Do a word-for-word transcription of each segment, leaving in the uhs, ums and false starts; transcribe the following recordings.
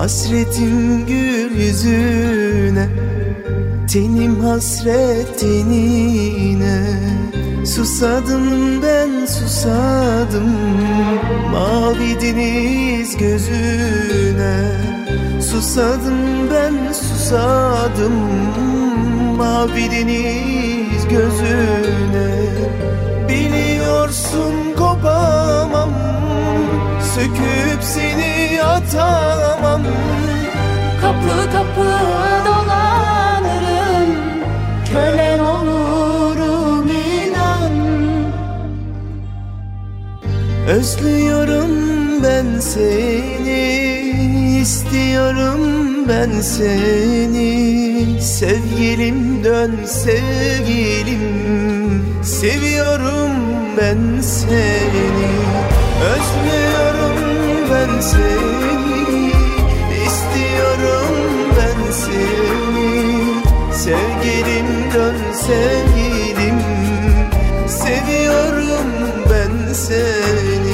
Hasretim gül yüzüne, tenim hasret tenine. Susadım ben susadım, mavi deniz gözüne. Susadım ben susadım, mavi deniz gözüne. Biliyorsun kopamam, söküp seni atamam. Kapı kapı dolanırım, kölen olurum inan. Özlüyorum ben seni, istiyorum ben seni. Sevgilim dön sevgilim, seviyorum ben seni. Özlüyorum ben seni, istiyorum ben seni. Sevgilim dön sevgilim, seviyorum ben seni.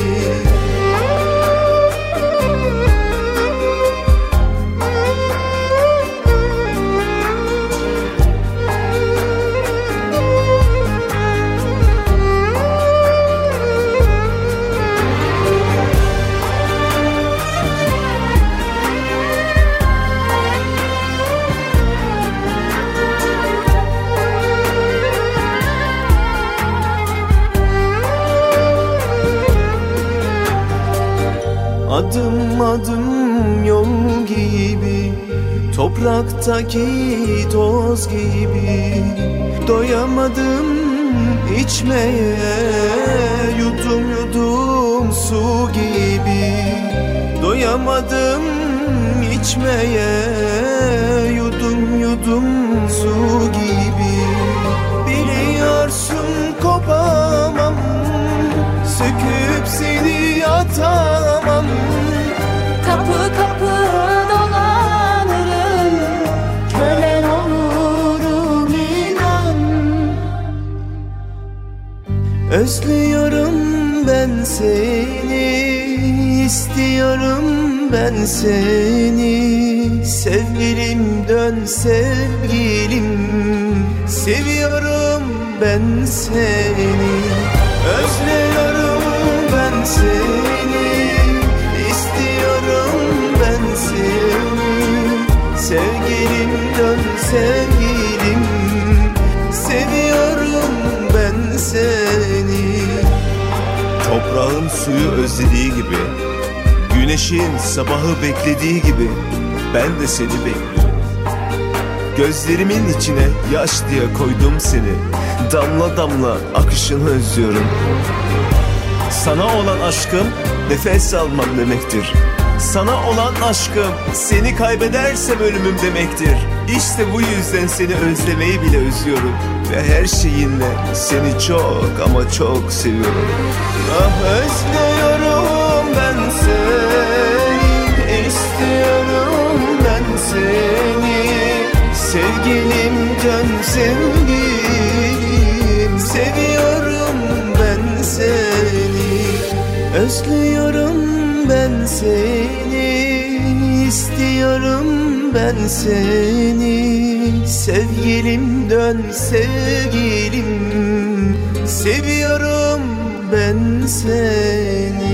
Adım adım yol gibi, topraktaki toz gibi. Doyamadım içmeye, yudum yudum su gibi. Doyamadım içmeye, yudum yudum su gibi. Biliyorsun kopamam, söküp seni atamam. Kapı kapı dolanırım, kölen olurum inan. Özlüyorum ben seni, istiyorum ben seni. Sevgilim dön sevgilim, seviyorum ben seni. Özlüyorum ben seni, istiyorum ben seni. Sevgilim dön sevgilim, seviyorum ben seni. Toprağın suyu özlediği gibi, güneşin sabahı beklediği gibi ben de seni bekliyorum. Gözlerimin içine yaş diye koydum seni, damla damla akışını özlüyorum. Sana olan aşkım nefes almam demektir. Sana olan aşkım seni kaybedersem ölümüm demektir. İşte bu yüzden seni özlemeyi bile özlüyorum. Ve her şeyinle seni çok ama çok seviyorum. Ah özlüyorum ben seni, istiyorum ben seni. Sevgilim dön sevgilim, seviyorum ben seni. Özlüyorum ben seni, istiyorum ben seni. Sevgilim dön sevgilim, seviyorum ben seni.